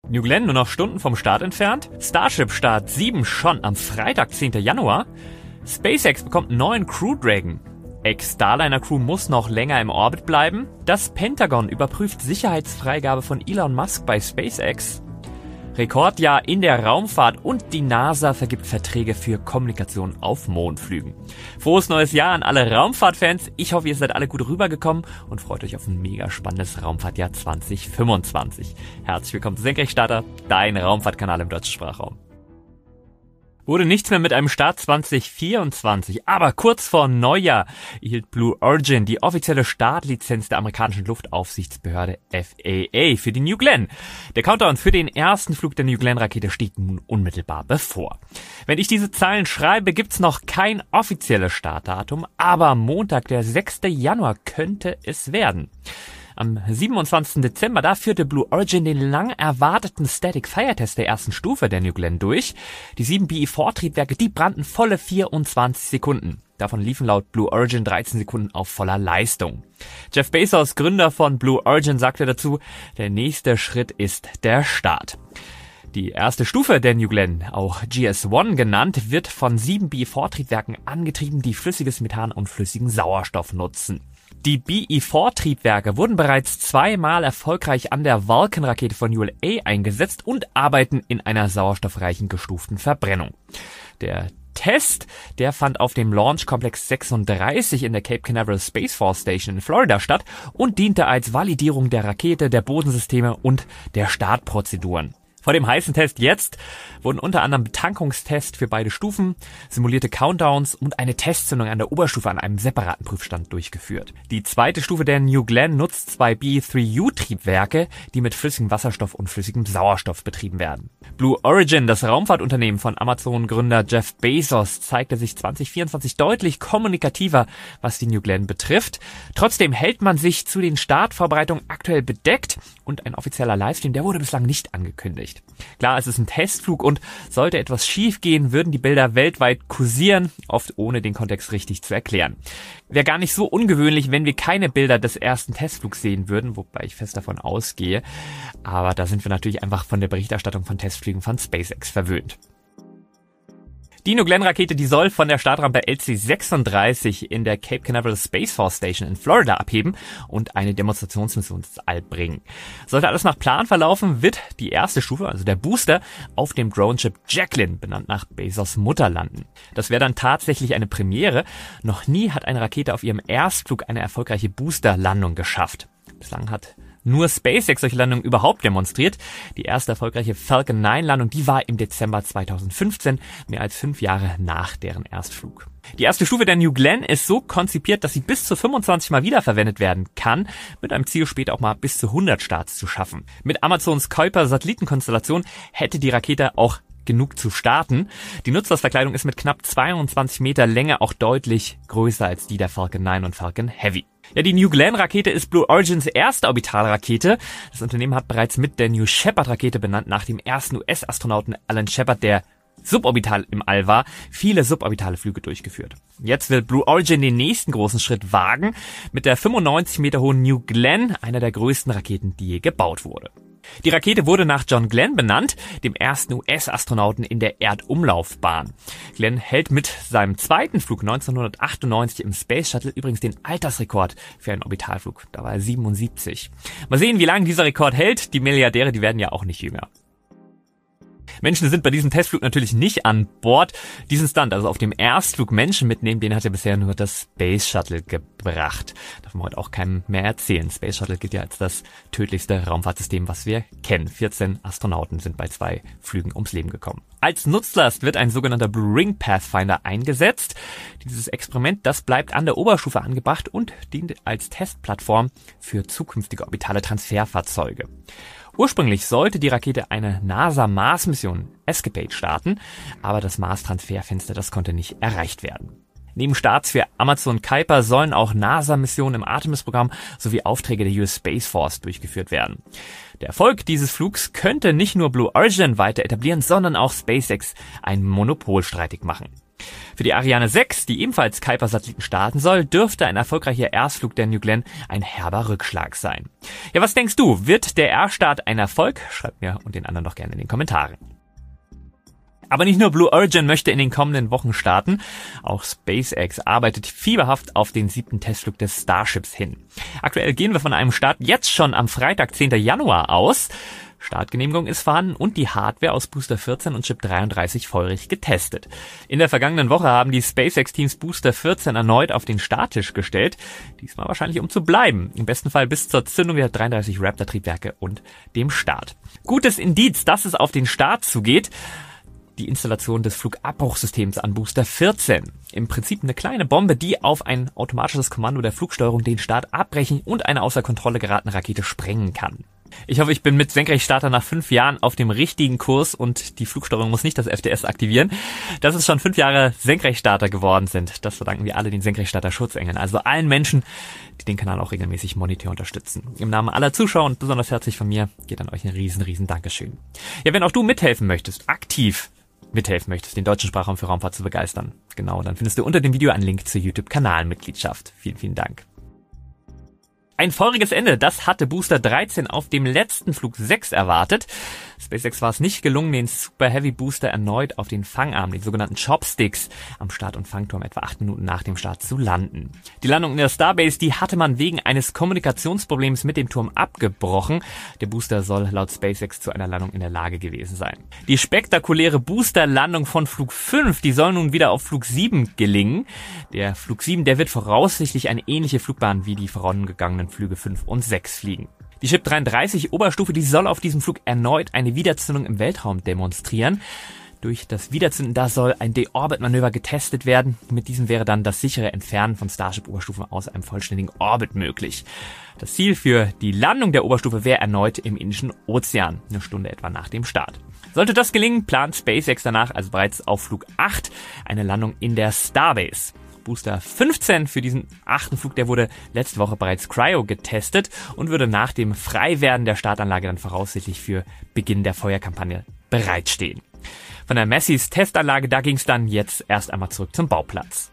New Glenn nur noch Stunden vom Start entfernt. Starship Start 7 schon am Freitag, 10. Januar. SpaceX bekommt einen neuen Crew Dragon. Ex-Starliner Crew muss noch länger im Orbit bleiben. Das Pentagon überprüft Sicherheitsfreigabe von Elon Musk bei SpaceX. Rekordjahr in der Raumfahrt und die NASA vergibt Verträge für Kommunikation auf Mondflügen. Frohes neues Jahr an alle Raumfahrtfans. Ich hoffe, ihr seid alle gut rübergekommen und freut euch auf ein mega spannendes Raumfahrtjahr 2025. Herzlich willkommen zu Senkrechtstarter, dein Raumfahrtkanal im deutschen Sprachraum. Wurde nichts mehr mit einem Start 2024, aber kurz vor Neujahr erhielt Blue Origin die offizielle Startlizenz der amerikanischen Luftaufsichtsbehörde FAA für die New Glenn. Der Countdown für den ersten Flug der New Glenn-Rakete steht nun unmittelbar bevor. Wenn ich diese Zahlen schreibe, gibt's noch kein offizielles Startdatum, aber Montag, der 6. Januar könnte es werden. Am 27. Dezember, da führte Blue Origin den lang erwarteten Static Fire Test der ersten Stufe der New Glenn durch. Die 7 BE-4-Triebwerke, die brannten volle 24 Sekunden. Davon liefen laut Blue Origin 13 Sekunden auf voller Leistung. Jeff Bezos, Gründer von Blue Origin, sagte dazu, der nächste Schritt ist der Start. Die erste Stufe der New Glenn, auch GS-1 genannt, wird von 7 BE-4-Triebwerken angetrieben, die flüssiges Methan und flüssigen Sauerstoff nutzen. Die BE-4-Triebwerke wurden bereits zweimal erfolgreich an der Vulcan-Rakete von ULA eingesetzt und arbeiten in einer sauerstoffreichen gestuften Verbrennung. Der Test, der fand auf dem Launch Complex 36 in der Cape Canaveral Space Force Station in Florida statt und diente als Validierung der Rakete, der Bodensysteme und der Startprozeduren. Vor dem heißen Test jetzt wurden unter anderem Betankungstests für beide Stufen, simulierte Countdowns und eine Testzündung an der Oberstufe an einem separaten Prüfstand durchgeführt. Die zweite Stufe der New Glenn nutzt 2 BE-3U-Triebwerke, die mit flüssigem Wasserstoff und flüssigem Sauerstoff betrieben werden. Blue Origin, das Raumfahrtunternehmen von Amazon-Gründer Jeff Bezos, zeigte sich 2024 deutlich kommunikativer, was die New Glenn betrifft. Trotzdem hält man sich zu den Startvorbereitungen aktuell bedeckt und ein offizieller Livestream, der wurde bislang nicht angekündigt. Klar, es ist ein Testflug und sollte etwas schief gehen, würden die Bilder weltweit kursieren, oft ohne den Kontext richtig zu erklären. Wäre gar nicht so ungewöhnlich, wenn wir keine Bilder des ersten Testflugs sehen würden, wobei ich fest davon ausgehe. Aber da sind wir natürlich einfach von der Berichterstattung von Testflügen von SpaceX verwöhnt. Die New Glenn-Rakete, die soll von der Startrampe LC-36 in der Cape Canaveral Space Force Station in Florida abheben und eine Demonstrationsmission ins All bringen. Sollte alles nach Plan verlaufen, wird die erste Stufe, also der Booster, auf dem Drone-Ship Jacqueline, benannt nach Bezos Mutter, landen. Das wäre dann tatsächlich eine Premiere. Noch nie hat eine Rakete auf ihrem Erstflug eine erfolgreiche Booster-Landung geschafft. Bislang hat nur SpaceX solche Landungen überhaupt demonstriert. Die erste erfolgreiche Falcon 9 Landung, die war im Dezember 2015, mehr als 5 Jahre nach deren Erstflug. Die erste Stufe der New Glenn ist so konzipiert, dass sie bis zu 25 Mal wiederverwendet werden kann, mit einem Ziel später auch mal bis zu 100 Starts zu schaffen. Mit Amazons Kuiper-Satellitenkonstellation hätte die Rakete auch genug zu starten. Die Nutzlastverkleidung ist mit knapp 22 Meter Länge auch deutlich größer als die der Falcon 9 und Falcon Heavy. Ja, die New Glenn-Rakete ist Blue Origins erste Orbitalrakete. Das Unternehmen hat bereits mit der New Shepard-Rakete, benannt nach dem ersten US-Astronauten Alan Shepard, der suborbital im All war, viele suborbitale Flüge durchgeführt. Jetzt will Blue Origin den nächsten großen Schritt wagen mit der 95 Meter hohen New Glenn, einer der größten Raketen, die je gebaut wurde. Die Rakete wurde nach John Glenn benannt, dem ersten US-Astronauten in der Erdumlaufbahn. Glenn hält mit seinem zweiten Flug 1998 im Space Shuttle übrigens den Altersrekord für einen Orbitalflug. Da war er 77. Mal sehen, wie lange dieser Rekord hält. Die Milliardäre, die werden ja auch nicht jünger. Menschen sind bei diesem Testflug natürlich nicht an Bord. Diesen Stunt, also auf dem Erstflug Menschen mitnehmen, den hat ja bisher nur das Space Shuttle gebracht. Darf man heute auch keinem mehr erzählen. Space Shuttle gilt ja als das tödlichste Raumfahrtsystem, was wir kennen. 14 Astronauten sind bei 2 Flügen ums Leben gekommen. Als Nutzlast wird ein sogenannter Blue Ring Pathfinder eingesetzt. Dieses Experiment, das bleibt an der Oberstufe angebracht und dient als Testplattform für zukünftige orbitale Transferfahrzeuge. Ursprünglich sollte die Rakete eine NASA-Mars-Mission Escapade starten, aber das Mars-Transferfenster, das konnte nicht erreicht werden. Neben Starts für Amazon Kuiper sollen auch NASA-Missionen im Artemis-Programm sowie Aufträge der US Space Force durchgeführt werden. Der Erfolg dieses Flugs könnte nicht nur Blue Origin weiter etablieren, sondern auch SpaceX ein Monopol streitig machen. Für die Ariane 6, die ebenfalls Kuiper-Satelliten starten soll, dürfte ein erfolgreicher Erstflug der New Glenn ein herber Rückschlag sein. Ja, was denkst du? Wird der Erststart ein Erfolg? Schreib mir und den anderen doch gerne in den Kommentaren. Aber nicht nur Blue Origin möchte in den kommenden Wochen starten, auch SpaceX arbeitet fieberhaft auf den 7. Testflug des Starships hin. Aktuell gehen wir von einem Start jetzt schon am Freitag, 10. Januar aus. Startgenehmigung ist vorhanden und die Hardware aus Booster 14 und Chip 33 feurig getestet. In der vergangenen Woche haben die SpaceX-Teams Booster 14 erneut auf den Starttisch gestellt. Diesmal wahrscheinlich um zu bleiben. Im besten Fall bis zur Zündung der 33 Raptor-Triebwerke und dem Start. Gutes Indiz, dass es auf den Start zugeht. Die Installation des Flugabbruchsystems an Booster 14. Im Prinzip eine kleine Bombe, die auf ein automatisches Kommando der Flugsteuerung den Start abbrechen und eine außer Kontrolle geratene Rakete sprengen kann. Ich hoffe, ich bin mit Senkrechtstarter nach 5 Jahren auf dem richtigen Kurs und die Flugsteuerung muss nicht das FTS aktivieren, dass es schon 5 Jahre Senkrechtstarter geworden sind. Das verdanken wir alle den Senkrechtstarter Schutzengeln, also allen Menschen, die den Kanal auch regelmäßig monetär unterstützen. Im Namen aller Zuschauer und besonders herzlich von mir geht an euch ein riesen Dankeschön. Ja, wenn auch du mithelfen möchtest, aktiv mithelfen möchtest, den deutschen Sprachraum für Raumfahrt zu begeistern, genau, dann findest du unter dem Video einen Link zur YouTube-Kanalmitgliedschaft. Vielen Dank. Ein feuriges Ende, das hatte Booster 13 auf dem letzten Flug 6 erwartet. SpaceX war es nicht gelungen, den Super Heavy Booster erneut auf den Fangarm, den sogenannten Chopsticks, am Start- und Fangturm etwa 8 Minuten nach dem Start zu landen. Die Landung in der Starbase, die hatte man wegen eines Kommunikationsproblems mit dem Turm abgebrochen. Der Booster soll laut SpaceX zu einer Landung in der Lage gewesen sein. Die spektakuläre Boosterlandung von Flug 5, die soll nun wieder auf Flug 7 gelingen. Der Flug 7, der wird voraussichtlich eine ähnliche Flugbahn wie die vorangegangenen Flüge 5 und 6 fliegen. Die Chip 33 Oberstufe, die soll auf diesem Flug erneut eine Wiederzündung im Weltraum demonstrieren. Durch das Wiederzünden, da soll ein Deorbit-Manöver getestet werden. Mit diesem wäre dann das sichere Entfernen von Starship-Oberstufen aus einem vollständigen Orbit möglich. Das Ziel für die Landung der Oberstufe wäre erneut im Indischen Ozean, eine Stunde etwa nach dem Start. Sollte das gelingen, plant SpaceX danach, also bereits auf Flug 8, eine Landung in der Starbase. Booster 15 für diesen 8. Flug, der wurde letzte Woche bereits Cryo getestet und würde nach dem Freiwerden der Startanlage dann voraussichtlich für Beginn der Feuerkampagne bereitstehen. Von der Massey's Testanlage, da ging es dann jetzt erst einmal zurück zum Bauplatz.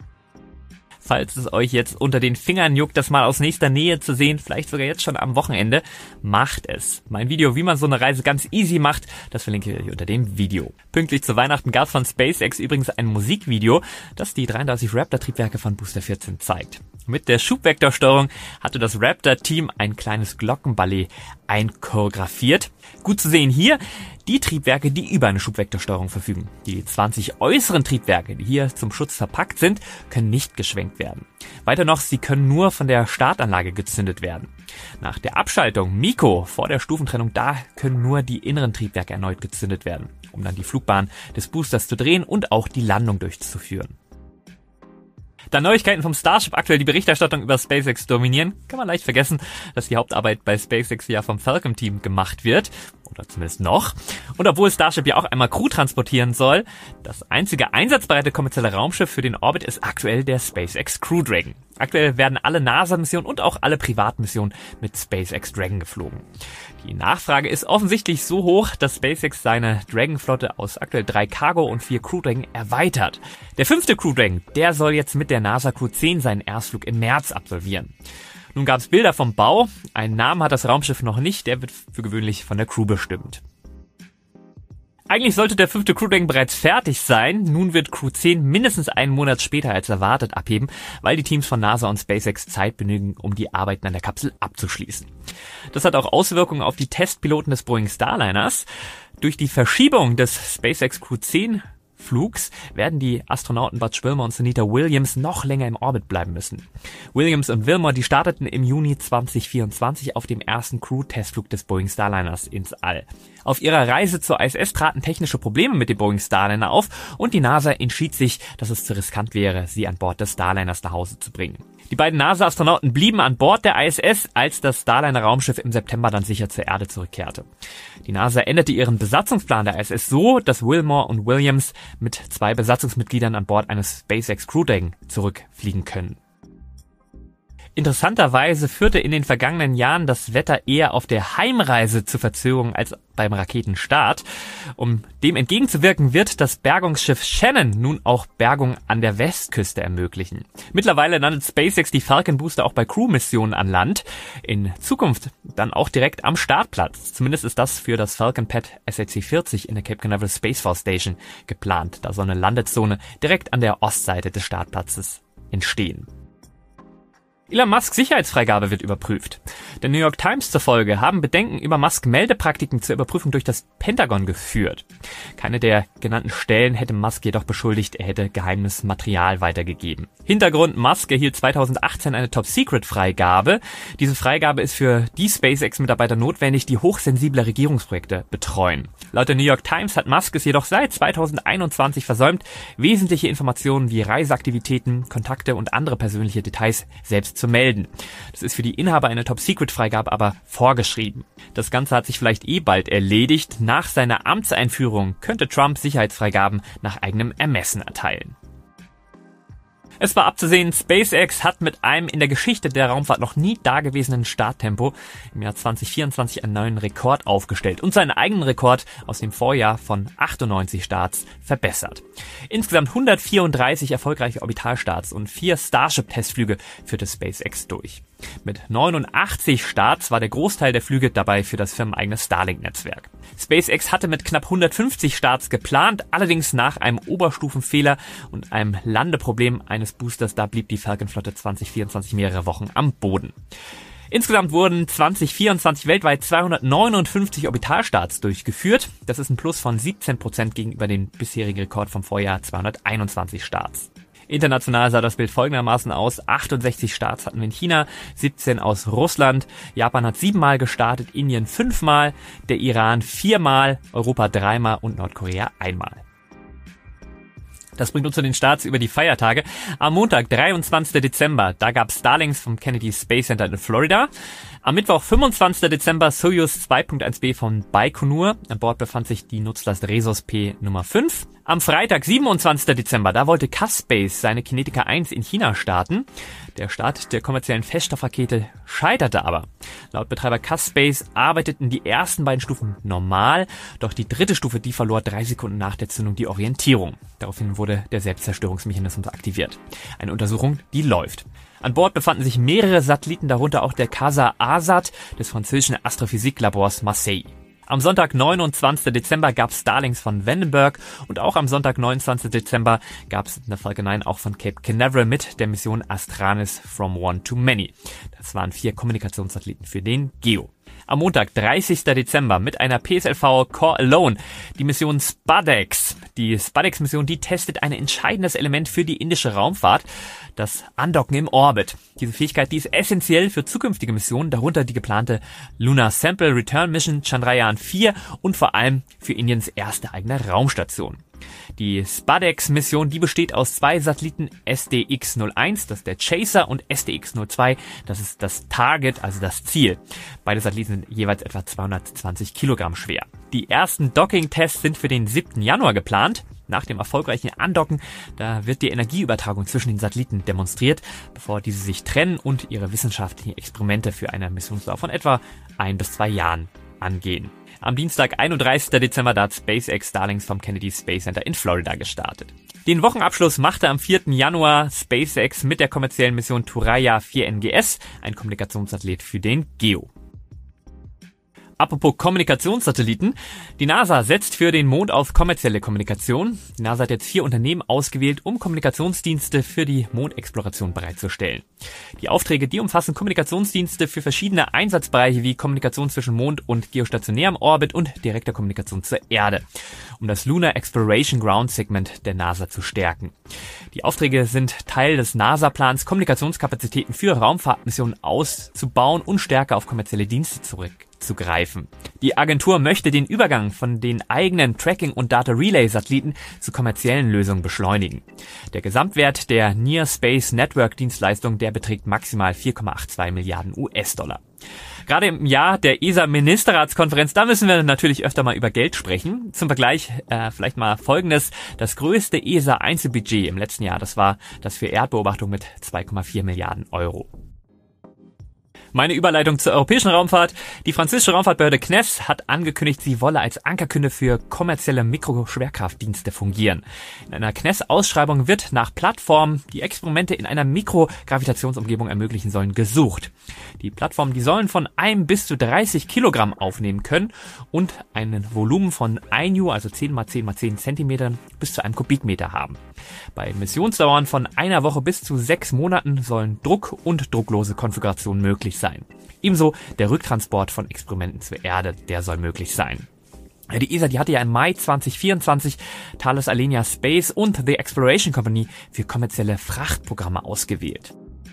Falls es euch jetzt unter den Fingern juckt, das mal aus nächster Nähe zu sehen, vielleicht sogar jetzt schon am Wochenende, macht es. Mein Video, wie man so eine Reise ganz easy macht, das verlinke ich euch unter dem Video. Pünktlich zu Weihnachten gab es von SpaceX übrigens ein Musikvideo, das die 33 Raptor-Triebwerke von Booster 14 zeigt. Mit der Schubvektorsteuerung hatte das Raptor-Team ein kleines Glockenballett einchoreografiert. Gut zu sehen hier die Triebwerke, die über eine Schubvektorsteuerung verfügen. Die 20 äußeren Triebwerke, die hier zum Schutz verpackt sind, können nicht geschwenkt werden. Weiter noch, sie können nur von der Startanlage gezündet werden. Nach der Abschaltung MECO vor der Stufentrennung, da können nur die inneren Triebwerke erneut gezündet werden, um dann die Flugbahn des Boosters zu drehen und auch die Landung durchzuführen. Da Neuigkeiten vom Starship aktuell die Berichterstattung über SpaceX dominieren, kann man leicht vergessen, dass die Hauptarbeit bei SpaceX ja vom Falcon-Team gemacht wird. Oder zumindest noch. Und obwohl Starship ja auch einmal Crew transportieren soll, das einzige einsatzbereite kommerzielle Raumschiff für den Orbit ist aktuell der SpaceX Crew Dragon. Aktuell werden alle NASA-Missionen und auch alle Privatmissionen mit SpaceX Dragon geflogen. Die Nachfrage ist offensichtlich so hoch, dass SpaceX seine Dragon-Flotte aus aktuell 3 Cargo und 4 Crew Dragon erweitert. Der 5. Crew Dragon, der soll jetzt mit der NASA Crew 10 seinen Erstflug im März absolvieren. Nun gab es Bilder vom Bau. Einen Namen hat das Raumschiff noch nicht, der wird für gewöhnlich von der Crew bestimmt. Eigentlich sollte der 5. Crew Dragon bereits fertig sein. Nun wird Crew 10 mindestens einen Monat später als erwartet abheben, weil die Teams von NASA und SpaceX Zeit benötigen, um die Arbeiten an der Kapsel abzuschließen. Das hat auch Auswirkungen auf die Testpiloten des Boeing Starliners. Durch die Verschiebung des SpaceX Crew 10 Flugs werden die Astronauten Butch Wilmore und Sunita Williams noch länger im Orbit bleiben müssen. Williams und Wilmore, die starteten im Juni 2024 auf dem ersten Crew-Testflug des Boeing Starliners ins All. Auf ihrer Reise zur ISS traten technische Probleme mit dem Boeing Starliner auf und die NASA entschied sich, dass es zu riskant wäre, sie an Bord des Starliners nach Hause zu bringen. Die beiden NASA-Astronauten blieben an Bord der ISS, als das Starliner-Raumschiff im September dann sicher zur Erde zurückkehrte. Die NASA änderte ihren Besatzungsplan der ISS so, dass Wilmore und Williams mit 2 Besatzungsmitgliedern an Bord eines SpaceX Crew Dragon zurückfliegen können. Interessanterweise führte in den vergangenen Jahren das Wetter eher auf der Heimreise zu Verzögerungen als beim Raketenstart. Um dem entgegenzuwirken, wird das Bergungsschiff Shannon nun auch Bergung an der Westküste ermöglichen. Mittlerweile landet SpaceX die Falcon Booster auch bei Crew-Missionen an Land. In Zukunft dann auch direkt am Startplatz. Zumindest ist das für das Falcon Pad SAC-40 in der Cape Canaveral Space Force Station geplant. Da soll eine Landezone direkt an der Ostseite des Startplatzes entstehen. Elon Musks Sicherheitsfreigabe wird überprüft. Der New York Times zufolge haben Bedenken über Musk Meldepraktiken zur Überprüfung durch das Pentagon geführt. Keine der genannten Stellen hätte Musk jedoch beschuldigt, er hätte geheimes Material weitergegeben. Hintergrund: Musk erhielt 2018 eine Top-Secret-Freigabe. Diese Freigabe ist für die SpaceX-Mitarbeiter notwendig, die hochsensible Regierungsprojekte betreuen. Laut der New York Times hat Musk es jedoch seit 2021 versäumt, wesentliche Informationen wie Reiseaktivitäten, Kontakte und andere persönliche Details selbst zu melden. Das ist für die Inhaber einer Top-Secret-Freigabe aber vorgeschrieben. Das Ganze hat sich vielleicht bald erledigt. Nach seiner Amtseinführung könnte Trump Sicherheitsfreigaben nach eigenem Ermessen erteilen. Es war abzusehen, SpaceX hat mit einem in der Geschichte der Raumfahrt noch nie dagewesenen Starttempo im Jahr 2024 einen neuen Rekord aufgestellt und seinen eigenen Rekord aus dem Vorjahr von 98 Starts verbessert. Insgesamt 134 erfolgreiche Orbitalstarts und 4 Starship-Testflüge führte SpaceX durch. Mit 89 Starts war der Großteil der Flüge dabei für das firmeneigne Starlink-Netzwerk. SpaceX hatte mit knapp 150 Starts geplant, allerdings nach einem Oberstufenfehler und einem Landeproblem eines Boosters, da blieb die Falcon-Flotte 2024 mehrere Wochen am Boden. Insgesamt wurden 2024 weltweit 259 Orbitalstarts durchgeführt. Das ist ein Plus von 17% gegenüber dem bisherigen Rekord vom Vorjahr 221 Starts. International sah das Bild folgendermaßen aus: 68 Starts hatten wir in China, 17 aus Russland, Japan hat 7-mal gestartet, Indien 5-mal, der Iran 4-mal, Europa 3-mal und Nordkorea 1-mal. Das bringt uns zu den Starts über die Feiertage. Am Montag, 23. Dezember, da gab es Starlings vom Kennedy Space Center in Florida. Am Mittwoch, 25. Dezember, Soyuz 2.1b von Baikonur. An Bord befand sich die Nutzlast Resus P Nummer 5. Am Freitag, 27. Dezember, da wollte Caspace seine Kinetica 1 in China starten. Der Start der kommerziellen Feststoffrakete scheiterte aber. Laut Betreiber Caspace arbeiteten die ersten beiden Stufen normal, doch die dritte Stufe, die verlor 3 Sekunden nach der Zündung die Orientierung. Daraufhin wurde der Selbstzerstörungsmechanismus aktiviert. Eine Untersuchung, die läuft. An Bord befanden sich mehrere Satelliten, darunter auch der CASA-ASAT des französischen Astrophysiklabors Marseille. Am Sonntag, 29. Dezember, gab es Starlings von Vandenberg und auch am Sonntag, 29. Dezember, gab es eine Falcon 9 auch von Cape Canaveral mit der Mission Astranis from One to Many. Das waren 4 Kommunikationssatelliten für den GEO. Am Montag, 30. Dezember, mit einer PSLV Core Alone, die Mission SpaDex. Die SpaDex-Mission, die testet ein entscheidendes Element für die indische Raumfahrt, das Andocken im Orbit. Diese Fähigkeit, die ist essentiell für zukünftige Missionen, darunter die geplante Lunar Sample Return Mission Chandrayaan 4 und vor allem für Indiens erste eigene Raumstation. Die SpaDex-Mission, die besteht aus 2 Satelliten, SDX-01, das ist der Chaser, und SDX-02, das ist das Target, also das Ziel. Beide Satelliten sind jeweils etwa 220 Kilogramm schwer. Die ersten Docking-Tests sind für den 7. Januar geplant. Nach dem erfolgreichen Andocken, da wird die Energieübertragung zwischen den Satelliten demonstriert, bevor diese sich trennen und ihre wissenschaftlichen Experimente für eine Missionsdauer von etwa 1 bis 2 Jahren angehen. Am Dienstag, 31. Dezember, da hat SpaceX Starlings vom Kennedy Space Center in Florida gestartet. Den Wochenabschluss machte am 4. Januar SpaceX mit der kommerziellen Mission Thuraya 4NGS, ein Kommunikationssatellit für den GEO. Apropos Kommunikationssatelliten. Die NASA setzt für den Mond auf kommerzielle Kommunikation. Die NASA hat jetzt 4 Unternehmen ausgewählt, um Kommunikationsdienste für die Mondexploration bereitzustellen. Die Aufträge, die umfassen Kommunikationsdienste für verschiedene Einsatzbereiche wie Kommunikation zwischen Mond und geostationärem Orbit und direkter Kommunikation zur Erde, um das Lunar Exploration Ground Segment der NASA zu stärken. Die Aufträge sind Teil des NASA-Plans, Kommunikationskapazitäten für Raumfahrtmissionen auszubauen und stärker auf kommerzielle Dienste zurückzugreifen. Die Agentur möchte den Übergang von den eigenen Tracking- und Data-Relay-Satelliten zu kommerziellen Lösungen beschleunigen. Der Gesamtwert der Near Space Network Dienstleistung, der beträgt maximal 4,82 Milliarden US-Dollar. Gerade im Jahr der ESA-Ministerratskonferenz, da müssen wir natürlich öfter mal über Geld sprechen. Zum Vergleich vielleicht mal Folgendes: Das größte ESA-Einzelbudget im letzten Jahr, das war das für Erdbeobachtung mit 2,4 Milliarden Euro. Meine Überleitung zur europäischen Raumfahrt. Die französische Raumfahrtbehörde CNES hat angekündigt, sie wolle als Ankerkunde für kommerzielle Mikroschwerkraftdienste fungieren. In einer CNES-Ausschreibung wird nach Plattformen, die Experimente in einer Mikrogravitationsumgebung ermöglichen sollen, gesucht. Die Plattformen, die sollen von 1 bis zu 30 Kilogramm aufnehmen können und ein Volumen von 1 Joule, also 10 mal 10 mal 10 Zentimetern, bis zu 1 Kubikmeter haben. Bei Missionsdauern von 1 Woche bis zu 6 Monaten sollen Druck- und drucklose Konfigurationen möglich sein. Ebenso der Rücktransport von Experimenten zur Erde, der soll möglich sein. Die ESA, die hatte ja im Mai 2024 Thales Alenia Space und The Exploration Company für kommerzielle Frachtprogramme ausgewählt.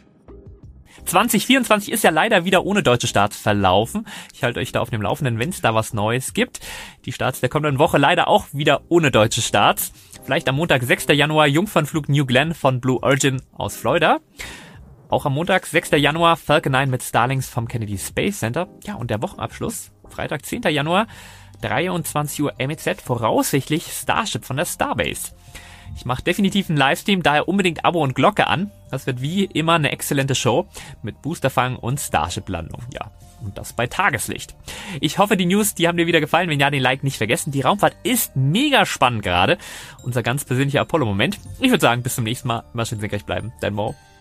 2024 ist ja leider wieder ohne deutsche Starts verlaufen. Ich halte euch da auf dem Laufenden, wenn es da was Neues gibt. Die Starts der kommenden Woche leider auch wieder ohne deutsche Starts. Vielleicht am Montag, 6. Januar, Jungfernflug New Glenn von Blue Origin aus Florida. Auch am Montag, 6. Januar, Falcon 9 mit Starlings vom Kennedy Space Center. Ja, und der Wochenabschluss, Freitag, 10. Januar, 23 Uhr MEZ, voraussichtlich Starship von der Starbase. Ich mache definitiv einen Livestream, daher unbedingt Abo und Glocke an. Das wird wie immer eine exzellente Show mit Boosterfang und Starship-Landung. Ja, und das bei Tageslicht. Ich hoffe, die News, die haben dir wieder gefallen. Wenn ja, den Like nicht vergessen. Die Raumfahrt ist mega spannend gerade. Unser ganz persönlicher Apollo-Moment. Ich würde sagen, bis zum nächsten Mal. Immer schön senkrecht bleiben. Dein Mo.